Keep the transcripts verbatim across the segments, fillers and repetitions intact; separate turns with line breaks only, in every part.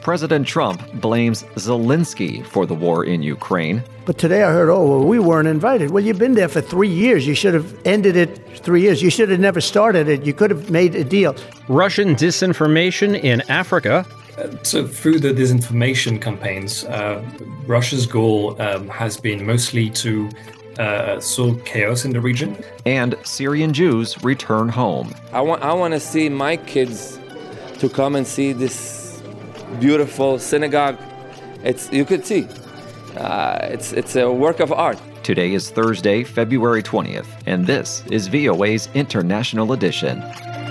President Trump blames Zelensky for the war in Ukraine.
But today I heard, oh, well, we weren't invited. Well, you've been there for three years. You should have ended it three years. You should have never started it. You could have made a deal.
Russian disinformation in Africa.
Uh, so through the disinformation campaigns, uh, Russia's goal um, has been mostly to uh, sow chaos in the region.
And Syrian Jews return home.
I want, I want to see my kids to come and see this beautiful synagogue. It's you could see. Uh, it's it's a work of art.
Today is Thursday, February twentieth, and this is V O A's International Edition.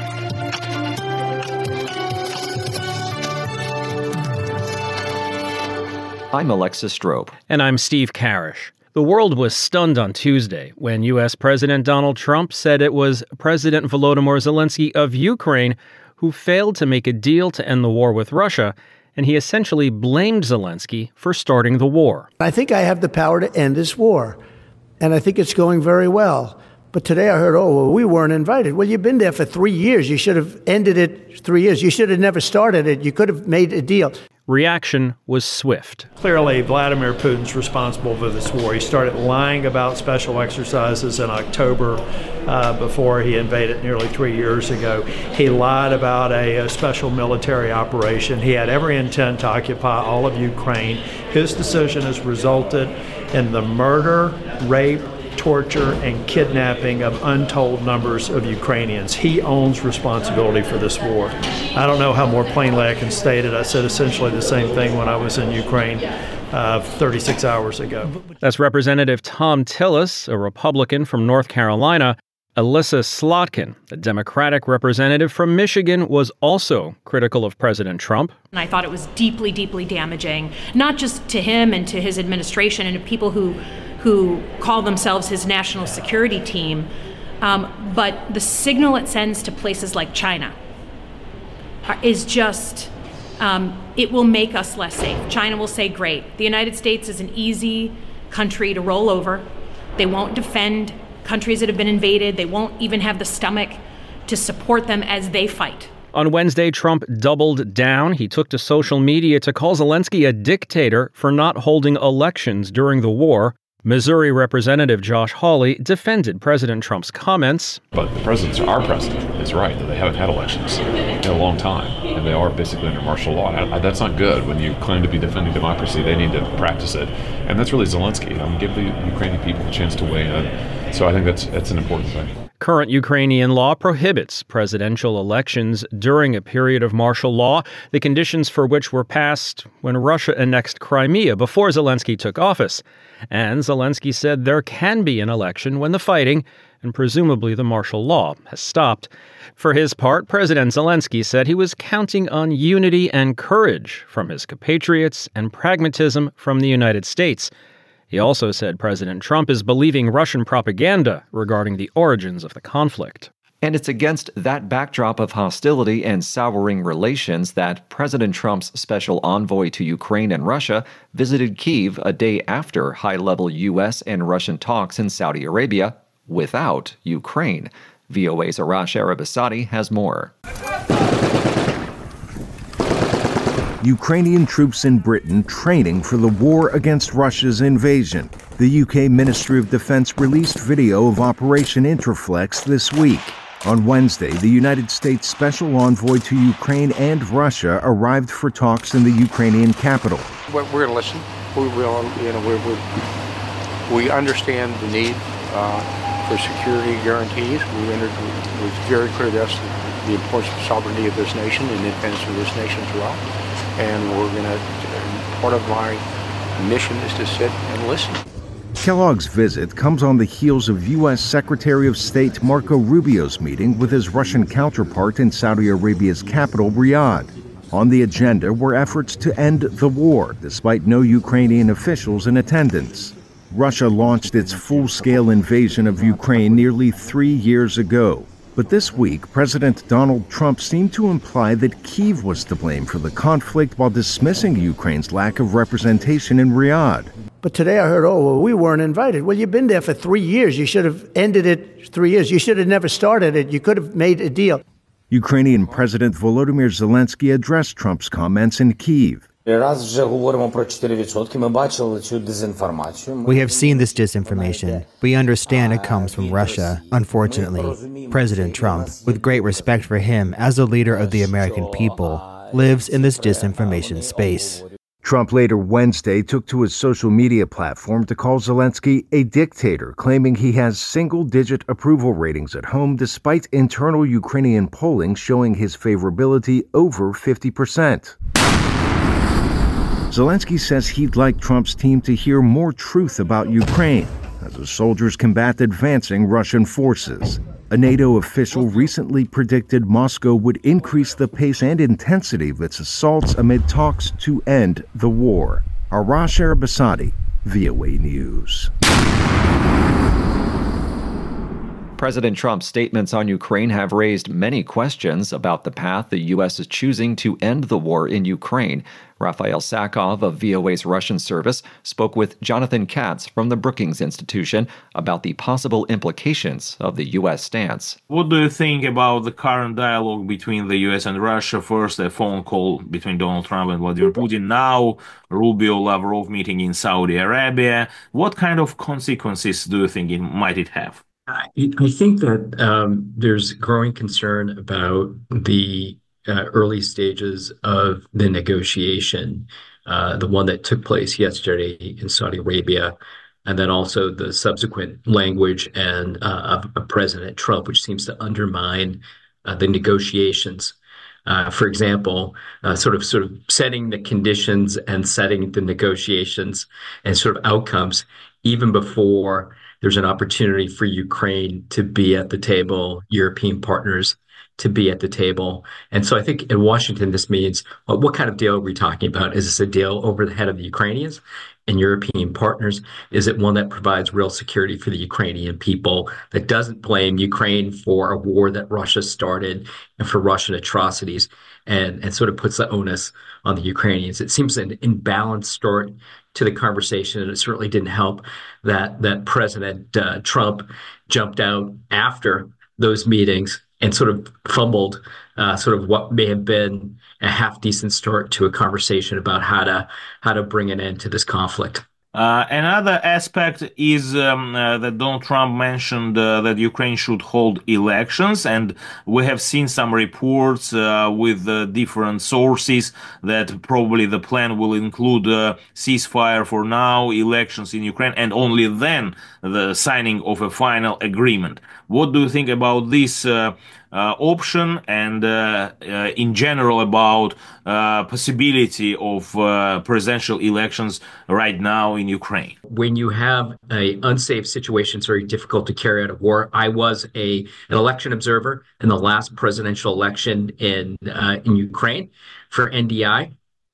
I'm Alexis Strope.
And I'm Steve Karish. The world was stunned on Tuesday when U S. President Donald Trump said it was President Volodymyr Zelensky of Ukraine who failed to make a deal to end the war with Russia, and he essentially blamed Zelensky for starting the war.
I think I have the power to end this war, and I think it's going very well. But today I heard, oh, well, we weren't invited. Well, you've been there for three years. You should have ended it three years. You should have never started it. You could have made a deal.
Reaction was swift.
Clearly, Vladimir Putin's responsible for this war. He started lying about special exercises in October uh, before he invaded nearly three years ago. He lied about a, a special military operation. He had every intent to occupy all of Ukraine. His decision has resulted in the murder, rape, torture, and kidnapping of untold numbers of Ukrainians. He owns responsibility for this war. I don't know how more plainly I can state it. I said essentially the same thing when I was in Ukraine uh, thirty-six hours ago.
That's Representative Thom Tillis, a Republican from North Carolina. Elissa Slotkin, the Democratic representative from Michigan, was also critical of President Trump.
And I thought it was deeply, deeply damaging, not just to him and to his administration and to people who who call themselves his national security team, um, but the signal it sends to places like China is just, um, it will make us less safe. China will say, great, the United States is an easy country to roll over. They won't defend countries that have been invaded. They won't even have the stomach to support them as they fight.
On Wednesday, Trump doubled down. He took to social media to call Zelensky a dictator for not holding elections during the war. Missouri Representative Josh Hawley defended President Trump's comments.
But the president's, our president is right that they haven't had elections in a long time, and they are basically under martial law. And that's not good. When you claim to be defending democracy, they need to practice it. And that's really Zelensky. I mean, give the Ukrainian people a chance to weigh in. So I think that's that's an important thing.
Current Ukrainian law prohibits presidential elections during a period of martial law, the conditions for which were passed when Russia annexed Crimea before Zelensky took office. And Zelensky said there can be an election when the fighting, and presumably the martial law, has stopped. For his part, President Zelensky said he was counting on unity and courage from his compatriots and pragmatism from the United States. He also said President Trump is believing Russian propaganda regarding the origins of the conflict.
And it's against that backdrop of hostility and souring relations that President Trump's special envoy to Ukraine and Russia visited Kyiv a day after high-level U S and Russian talks in Saudi Arabia without Ukraine. V O A's Arash Arabasadi has more.
Ukrainian troops in Britain training for the war against Russia's invasion. The U K Ministry of Defense released video of Operation Interflex this week. On Wednesday, the United States Special Envoy to Ukraine and Russia arrived for talks in the Ukrainian capital.
We're, we're going to listen. We will, you know, we're, we're, we understand the need uh, for security guarantees. We entered, it was very clear to us the importance of sovereignty of this nation and independence of this nation as well. And we're going to, part of my mission is to sit and listen.
Kellogg's visit comes on the heels of U S. Secretary of State Marco Rubio's meeting with his Russian counterpart in Saudi Arabia's capital, Riyadh. On the agenda were efforts to end the war, despite no Ukrainian officials in attendance. Russia launched its full-scale invasion of Ukraine nearly three years ago. But this week, President Donald Trump seemed to imply that Kyiv was to blame for the conflict while dismissing Ukraine's lack of representation in Riyadh.
But today I heard, oh, well, we weren't invited. Well, you've been there for three years. You should have ended it three years. You should have never started it. You could have made a deal.
Ukrainian President Volodymyr Zelensky addressed Trump's comments in Kyiv.
We have seen this disinformation. We understand it comes from Russia. Unfortunately, President Trump, with great respect for him as a leader of the American people, lives in this disinformation space.
Trump later Wednesday took to his social media platform to call Zelensky a dictator, claiming he has single-digit approval ratings at home despite internal Ukrainian polling showing his favorability over fifty percent. Zelensky says he'd like Trump's team to hear more truth about Ukraine as the soldiers combat advancing Russian forces. A NATO official recently predicted Moscow would increase the pace and intensity of its assaults amid talks to end the war. Arash Arabasadi, V O A News.
President Trump's statements on Ukraine have raised many questions about the path the U S is choosing to end the war in Ukraine. Raphael Sakov of V O A's Russian service spoke with Jonathan Katz from the Brookings Institution about the possible implications of the U S stance.
What do you think about the current dialogue between the U S and Russia? First, a phone call between Donald Trump and Vladimir Putin. Now, Rubio-Lavrov meeting in Saudi Arabia. What kind of consequences do you think it might it have?
I think that um, there's growing concern about the uh, early stages of the negotiation, uh, the one that took place yesterday in Saudi Arabia, and then also the subsequent language and uh, of, of President Trump, which seems to undermine uh, the negotiations. Uh, for example, uh, sort of sort of setting the conditions and setting the negotiations and sort of outcomes even before there's an opportunity for Ukraine to be at the table, European partners to be at the table. And so I think in Washington, this means, well, what kind of deal are we talking about? Is this a deal over the head of the Ukrainians and European partners? Is it one that provides real security for the Ukrainian people, that doesn't blame Ukraine for a war that Russia started and for Russian atrocities, and, and sort of puts the onus on the Ukrainians? It seems an imbalanced start to the conversation, and it certainly didn't help that that President uh, Trump jumped out after those meetings and sort of fumbled uh, sort of what may have been a half decent start to a conversation about how to how to bring an end to this conflict.
Uh, another aspect is um, uh, that Donald Trump mentioned uh, that Ukraine should hold elections, and we have seen some reports uh, with uh, different sources that probably the plan will include a ceasefire for now, elections in Ukraine, and only then the signing of a final agreement. What do you think about this uh, uh, option, and uh, uh, in general about uh, possibility of uh, presidential elections right now in Ukraine?
When you have an unsafe situation, it's very difficult to carry out a war. I was a an election observer in the last presidential election in uh, in Ukraine for N D I.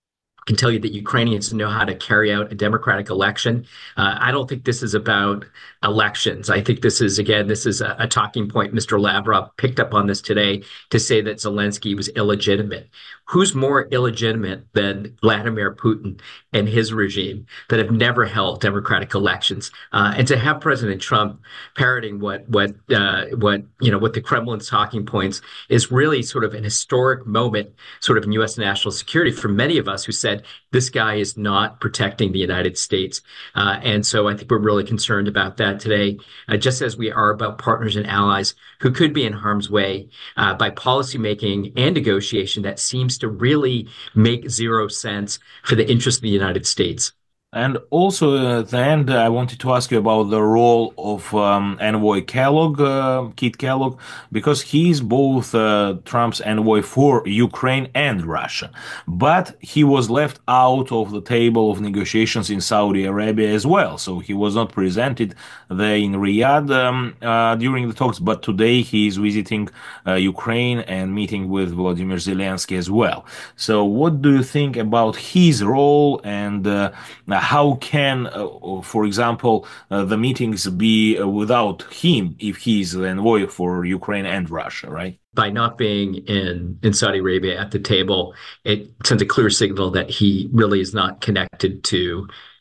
I can tell you that Ukrainians know how to carry out a democratic election. Uh, I don't think this is about elections. I think this is, again, this is a, a talking point. Mister Lavrov picked up on this today to say that Zelensky was illegitimate. Who's more illegitimate than Vladimir Putin and his regime that have never held democratic elections? Uh, and to have President Trump parroting what what uh, what you know what the Kremlin's talking points is really sort of an historic moment, sort of in U S national security for many of us who said this guy is not protecting the United States. Uh, and so I think we're really concerned about that today, uh, just as we are about partners and allies who could be in harm's way uh, by policymaking and negotiation that seems to really make zero sense for the interest of the United States.
And also uh, at the end, I wanted to ask you about the role of um, envoy Kellogg, uh, Kit Kellogg, because he's both uh, Trump's envoy for Ukraine and Russia. But he was left out of the table of negotiations in Saudi Arabia as well. So he was not presented there in Riyadh um, uh, during the talks. But today he is visiting uh, Ukraine and meeting with Volodymyr Zelensky as well. So what do you think about his role, and uh, how can, uh, for example, uh, the meetings be uh, without him if he's the envoy for Ukraine and Russia, right?
By not being in, in Saudi Arabia at the table, it sends a clear signal that he really is not connected to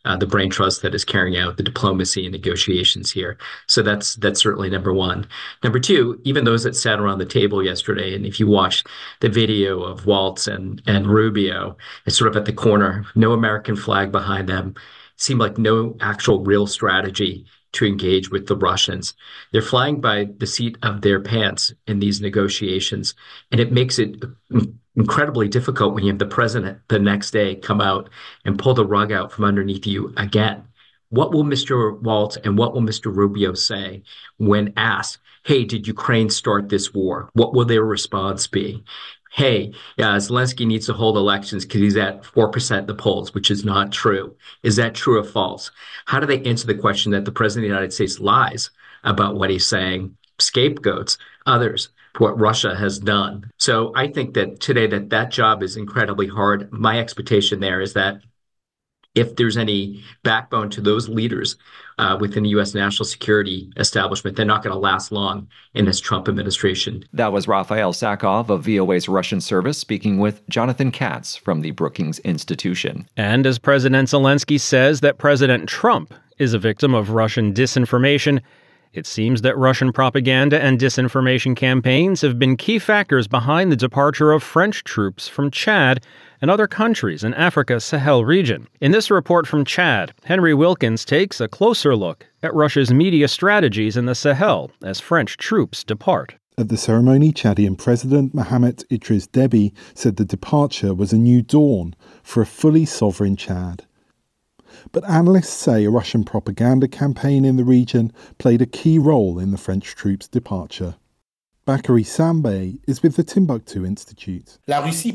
uh, the brain trust that is carrying out the diplomacy and negotiations here. So that's that's certainly number one. Number two, even those that sat around the table yesterday, and if you watch the video of Waltz and, and Rubio, it's sort of at the corner, no American flag behind them, seemed like no actual real strategy to engage with the Russians. They're flying by the seat of their pants in these negotiations, and it makes it incredibly difficult when you have the president the next day come out and pull the rug out from underneath you again. What will Mister Waltz and what will Mister Rubio say when asked, hey, did Ukraine start this war? What will their response be? Hey, yeah, Zelensky needs to hold elections because he's at four percent in the polls, which is not true. Is that true or false? How do they answer the question that the president of the United States lies about what he's saying, scapegoats others for what Russia has done? So I think that today that that job is incredibly hard. My expectation there is that if there's any backbone to those leaders uh, within the U S national security establishment, they're not going to last long in this Trump administration.
That was Raphael Sakov of V O A's Russian service speaking with Jonathan Katz from the Brookings Institution.
And as President Zelensky says that President Trump is a victim of Russian disinformation, it seems that Russian propaganda and disinformation campaigns have been key factors behind the departure of French troops from Chad and other countries in Africa's Sahel region. In this report from Chad, Henry Wilkins takes a closer look at Russia's media strategies in the Sahel as French troops depart.
At the ceremony, Chadian President Mohamed Idris Deby said the departure was a new dawn for a fully sovereign Chad. But analysts say a Russian propaganda campaign in the region played a key role in the French troops' departure. Bakary Sambé is with the Timbuktu Institute.
Russia is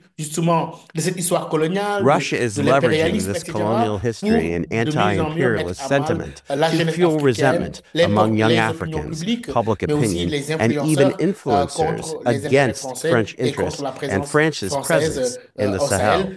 leveraging this colonial history and anti-imperialist sentiment to fuel resentment among young Africans, public opinion, and even influencers against French interests and France's presence in the Sahel.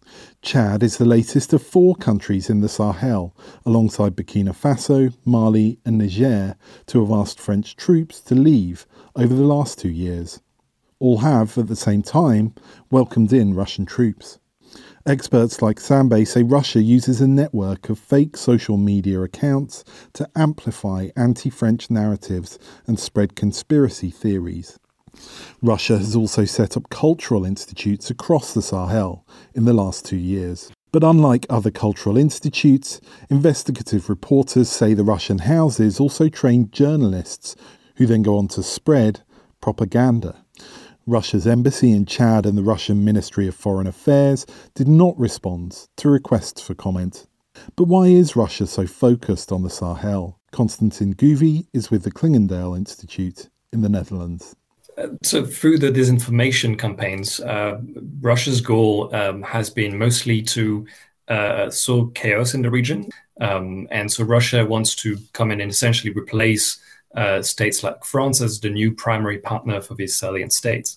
Chad is the latest of four countries in the Sahel, alongside Burkina Faso, Mali and Niger, to have asked French troops to leave over the last two years. All have, at the same time, welcomed in Russian troops. Experts like Sambé say Russia uses a network of fake social media accounts to amplify anti-French narratives and spread conspiracy theories. Russia has also set up cultural institutes across the Sahel in the last two years. But unlike other cultural institutes, investigative reporters say the Russian houses also train journalists who then go on to spread propaganda. Russia's embassy in Chad and the Russian Ministry of Foreign Affairs did not respond to requests for comment. But why is Russia so focused on the Sahel? Konstantin Guvi is with the Klingendale Institute in the Netherlands.
So through the disinformation campaigns, uh, Russia's goal um, has been mostly to uh, sow chaos in the region. Um, and so Russia wants to come in and essentially replace uh, states like France as the new primary partner for these salient states.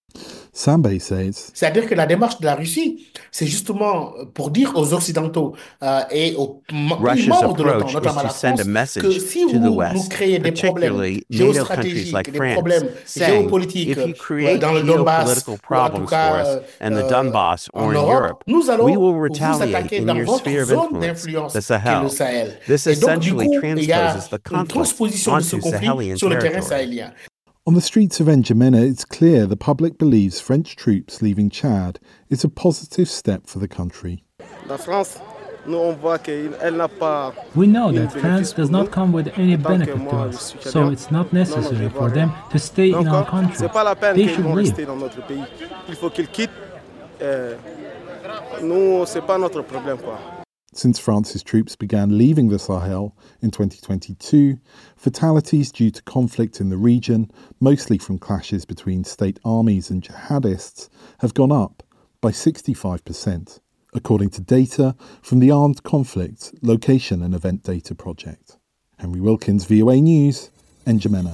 Sambé says,
C'est-à-dire que la démarche de la Russie, c'est justement pour dire aux Occidentaux euh, et aux
Russia's
membres de l'OTAN,
approach
notamment
is
la
to send a
France,
message
que si
to the
vous
West,
nous créez des problèmes
particularly NATO countries
géostratégiques,
like
des
France,
problèmes
saying
géopolitiques
if you create
dans le Donbass,
geopolitical
ou en
problems
tout cas
for us in the
euh,
Donbass
en
or in
Europe,
Europe,
nous allons
we will
vous
retaliate
attaquer
in
dans
your
votre
sphere of
zone
influence,
d'influence
the
qui est le
Sahel.
Sahel.
This
Et donc, du
essentially
coup, il y a
transposes the
une
conflict
transposition de ce
onto
conflit
Sahelian
sur le terrain
territory.
sahélien.
On the streets of N'Djamena, it's clear the public believes French troops leaving Chad is a positive step for the country.
We know that France does not come with any benefit to us, so it's not necessary for them to stay in our country. They should leave.
Since France's troops began leaving the Sahel in twenty twenty-two, fatalities due to conflict in the region, mostly from clashes between state armies and jihadists, have gone up by sixty-five percent, according to data from the Armed Conflict Location and Event Data Project. Henry Wilkins, V O A News, N'Djamena.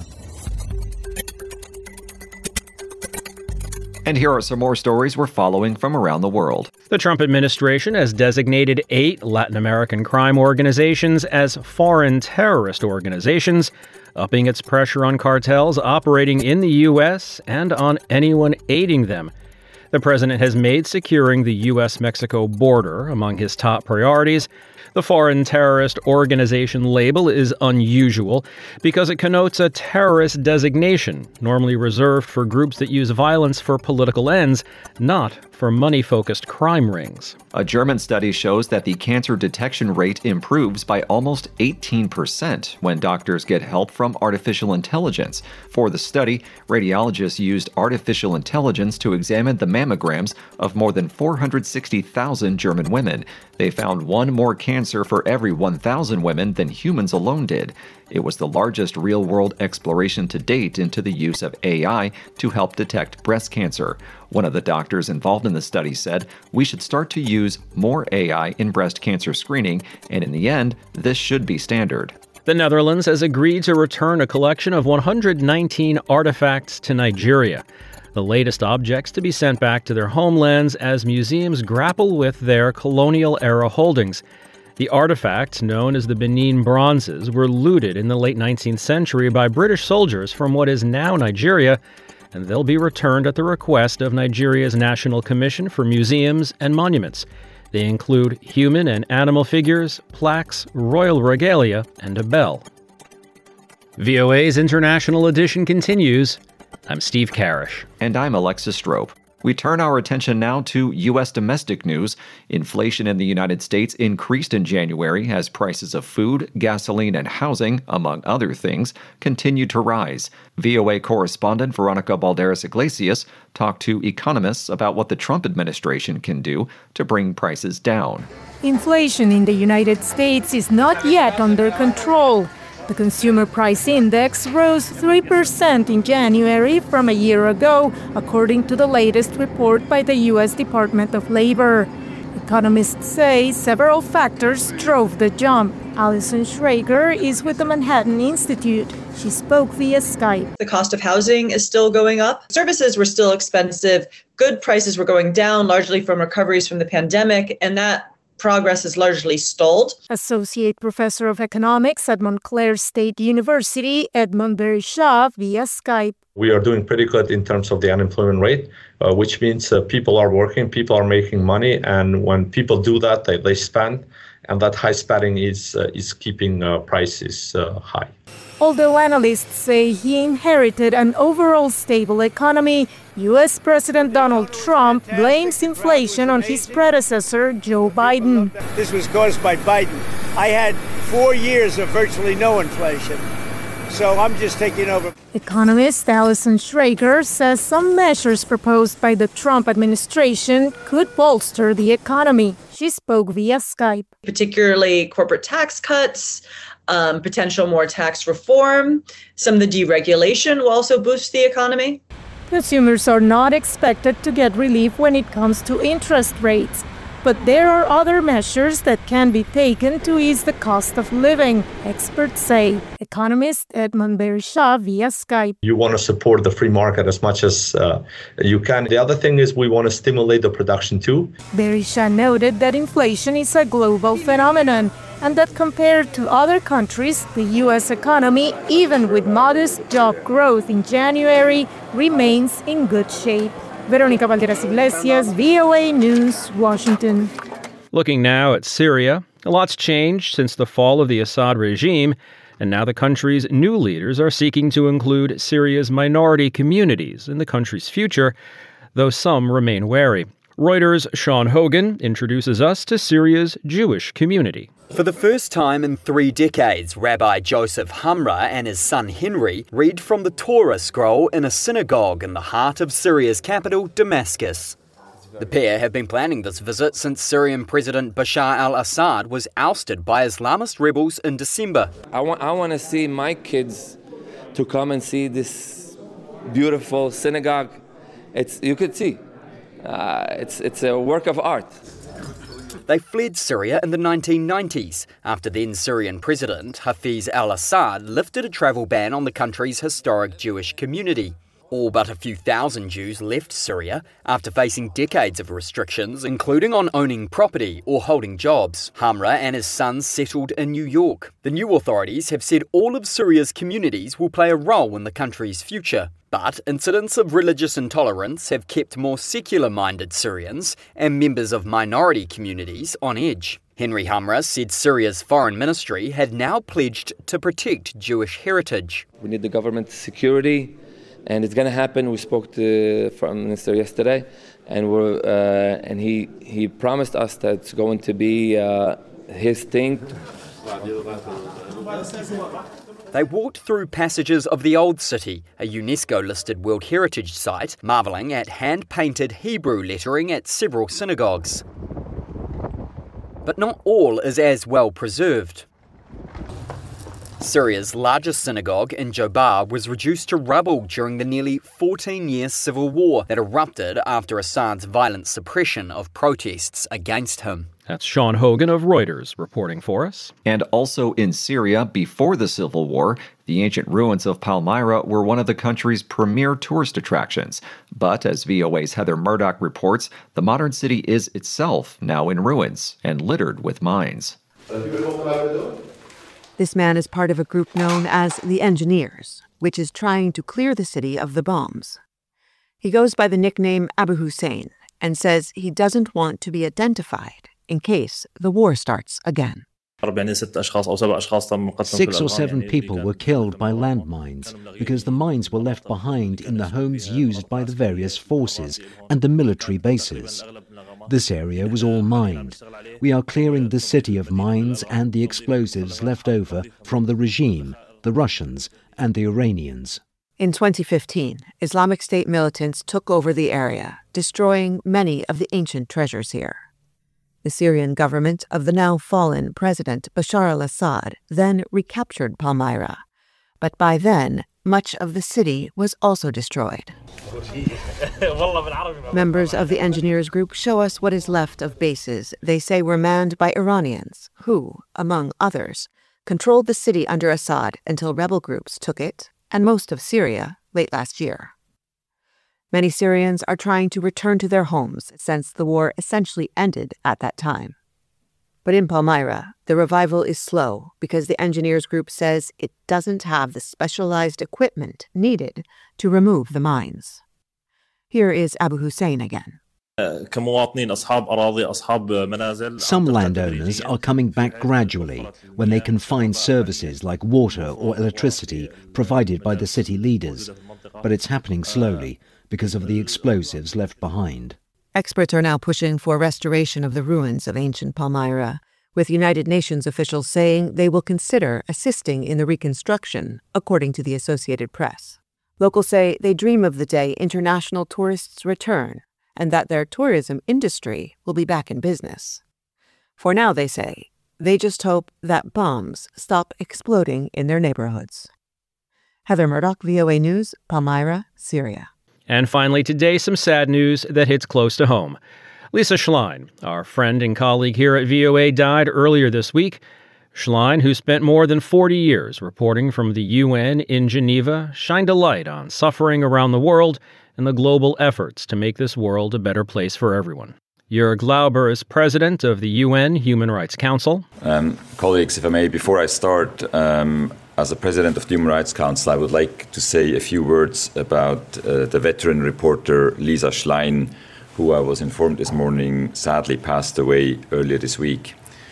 And here are some more stories we're following from around the world.
The Trump administration has designated eight Latin American crime organizations as foreign terrorist organizations, upping its pressure on cartels operating in the U S and on anyone aiding them. The president has made securing the U S Mexico border among his top priorities. The foreign terrorist organization label is unusual because it connotes a terrorist designation, normally reserved for groups that use violence for political ends, not for money-focused crime rings.
A German study shows that the cancer detection rate improves by almost eighteen percent when doctors get help from artificial intelligence. For the study, radiologists used artificial intelligence to examine the mammograms of more than four hundred sixty thousand German women. They found one more cancer for every one thousand women than humans alone did. It was the largest real-world exploration to date into the use of A I to help detect breast cancer. One of the doctors involved in the study said, "We should start to use more A I in breast cancer screening, and in the end, this should be standard."
The Netherlands has agreed to return a collection of one hundred nineteen artifacts to Nigeria, the latest objects to be sent back to their homelands as museums grapple with their colonial-era holdings. The artifacts, known as the Benin Bronzes, were looted in the late nineteenth century by British soldiers from what is now Nigeria, and they'll be returned at the request of Nigeria's National Commission for Museums and Monuments. They include human and animal figures, plaques, royal regalia, and a bell. V O A's International Edition continues. I'm Steve Karish.
And I'm Alexis Strope. We turn our attention now to U S domestic news. Inflation in the United States increased in January as prices of food, gasoline, and housing, among other things, continued to rise. V O A correspondent Veronica Balderas Iglesias talked to economists about what the Trump administration can do to bring prices down.
Inflation in the United States is not yet under control. The Consumer Price Index rose three percent in January from a year ago, according to the latest report by the U S Department of Labor. Economists say several factors drove the jump. Allison Schrager is with the Manhattan Institute. She spoke via Skype.
The cost of housing is still going up. Services were still expensive. Good prices were going down, largely from recoveries from the pandemic, and that progress is largely stalled.
Associate Professor of Economics at Montclair State University, Edmond Berisha, via Skype.
We are doing pretty good in terms of the unemployment rate, uh, which means uh, people are working, people are making money, and when people do that, they, they spend, and that high spending is, uh, is keeping uh, prices uh, high.
Although analysts say he inherited an overall stable economy, U S President Donald Trump blames inflation on his predecessor, Joe Biden.
This was caused by Biden. I had four years of virtually no inflation, so I'm just taking over.
Economist Allison Schrager says some measures proposed by the Trump administration could bolster the economy. She spoke via Skype.
Particularly corporate tax cuts, Um, potential more tax reform. Some of the deregulation will also boost the economy.
Consumers are not expected to get relief when it comes to interest rates, but there are other measures that can be taken to ease the cost of living, experts say. Economist Edmond Berisha via Skype.
You want to support the free market as much as uh, you can. The other thing is we want to stimulate the production too.
Berisha noted that inflation is a global phenomenon, and that compared to other countries, the U S economy, even with modest job growth in January, remains in good shape. Veronica Balderas Iglesias, V O A News, Washington.
Looking now at Syria, a lot's changed since the fall of the Assad regime, and now the country's new leaders are seeking to include Syria's minority communities in the country's future, though some remain wary. Reuters' Sean Hogan introduces us to Syria's Jewish community.
For the first time in three decades, Rabbi Joseph Hamra and his son Henry read from the Torah scroll in a synagogue in the heart of Syria's capital, Damascus. The pair have been planning this visit since Syrian President Bashar al-Assad was ousted by Islamist rebels in December.
I want, I want to see my kids to come and see this beautiful synagogue. It's, you could see, uh, it's, it's a work of art.
They fled Syria in the nineteen nineties after then Syrian President Hafez al-Assad lifted a travel ban on the country's historic Jewish community. All but a few thousand Jews left Syria after facing decades of restrictions, including on owning property or holding jobs. Hamra and his sons settled in New York. The new authorities have said all of Syria's communities will play a role in the country's future. But incidents of religious intolerance have kept more secular-minded Syrians and members of minority communities on edge. Henry Hamra said Syria's foreign ministry had now pledged to protect Jewish heritage.
We need the government security. And it's going to happen. We spoke to the Foreign Minister yesterday, and we're uh, and he he promised us that it's going to be uh, his thing.
They walked through passages of the Old City, a UNESCO-listed World Heritage Site, marvelling at hand-painted Hebrew lettering at several synagogues. But not all is as well preserved. Syria's largest synagogue in Jobar was reduced to rubble during the nearly fourteen-year civil war that erupted after Assad's violent suppression of protests against him.
That's Sean Hogan of Reuters reporting for us.
And also in Syria, before the civil war, the ancient ruins of Palmyra were one of the country's premier tourist attractions. But as V O A's Heather Murdoch reports, the modern city is itself now in ruins and littered with mines.
This man is part of a group known as the Engineers, which is trying to clear the city of the bombs. He goes by the nickname Abu Hussein and says he doesn't want to be identified in case the war starts again.
Six or seven people were killed by landmines because the mines were left behind in the homes used by the various forces and the military bases. This area was all mined. We are clearing the city of mines and the explosives left over from the regime, the Russians, and the Iranians.
In twenty fifteen, Islamic State militants took over the area, destroying many of the ancient treasures here. The Syrian government of the now fallen President Bashar al-Assad then recaptured Palmyra, but by then, much of the city was also destroyed. Members of the Engineers group show us what is left of bases they say were manned by Iranians, who, among others, controlled the city under Assad until rebel groups took it, and most of Syria, late last year. Many Syrians are trying to return to their homes since the war essentially ended at that time. But in Palmyra, the revival is slow because the Engineers group says it doesn't have the specialized equipment needed to remove the mines. Here is Abu Hussein again.
Some landowners are coming back gradually when they can find services like water or electricity provided by the city leaders, but it's happening slowly because of the explosives left behind.
Experts are now pushing for restoration of the ruins of ancient Palmyra, with United Nations officials saying they will consider assisting in the reconstruction, according to the Associated Press. Locals say they dream of the day international tourists return and that their tourism industry will be back in business. For now, they say, they just hope that bombs stop exploding in their neighborhoods. Heather Murdoch, V O A News, Palmyra, Syria.
And finally today, some sad news that hits close to home. Lisa Schlein, our friend and colleague here at V O A, died earlier this week. Schlein, who spent more than forty years reporting from the U N in Geneva, shined a light on suffering around the world and the global efforts to make this world a better place for everyone. Jörg Lauber is president of the U N Human Rights Council.
Um, colleagues, if I may, before I start, um, as a president of the Human Rights Council, I would like to say a few words about uh, the veteran reporter Lisa Schlein, who I was informed this morning sadly passed away earlier this week.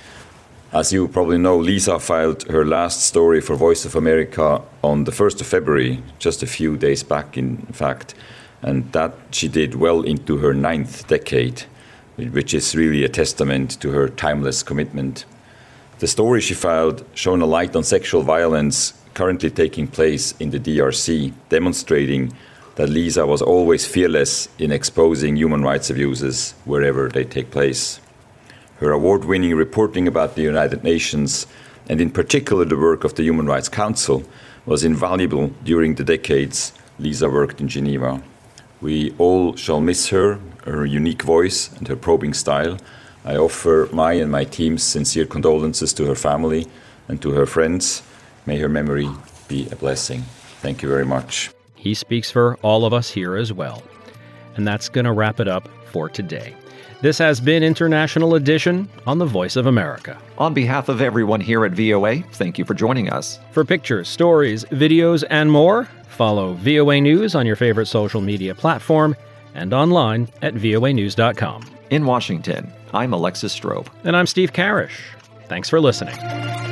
As you probably know, Lisa filed her last story for Voice of America on the first of February, just a few days back in fact, and that she did well into her ninth decade, which is really a testament to her timeless commitment. The story she filed shone a light on sexual violence currently taking place in the D R C, demonstrating that Lisa was always fearless in exposing human rights abuses wherever they take place. Her award-winning reporting about the United Nations, and in particular the work of the Human Rights Council, was invaluable during the decades Lisa worked in Geneva. We all shall miss her, her unique voice and her probing style. I offer my and my team's sincere condolences to her family and to her friends. May her memory be a blessing. Thank you very much.
He speaks for all of us here as well. And that's going to wrap it up for today. This has been International Edition on the Voice of America.
On behalf of everyone here at V O A, thank you for joining us.
For pictures, stories, videos, and more, follow V O A News on your favorite social media platform and online at V O A news dot com.
In Washington, I'm Alexis Strobe.
And I'm Steve Karish. Thanks for listening.